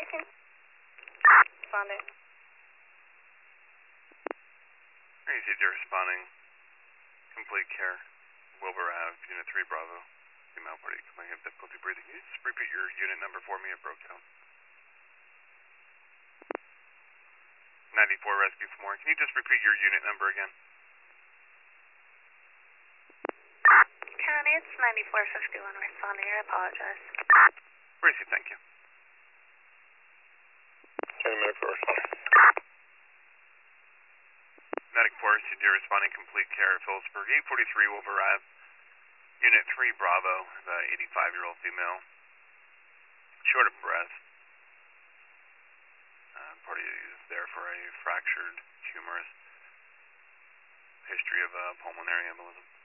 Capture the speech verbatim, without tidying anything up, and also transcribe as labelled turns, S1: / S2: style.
S1: Responding.
S2: Received your responding. Complete care. Wilbur Ave, Unit three Bravo. Female party coming have difficulty breathing. Can you just repeat your unit number for me? It broke down. ninety-four Rescue for more. Can you just repeat your unit number again?
S1: County, it's ninety-four fifty-one responding. I apologize.
S2: Received, thank you.
S3: Ten minutes for responding.
S2: Medic four, received your responding. Complete care at Phillipsburg. eight forty-three Wilbur Ave. Unit three Bravo, the eighty-five-year-old female. Short of breath. Uh, party is there for a fractured humerus. History of uh, pulmonary embolism.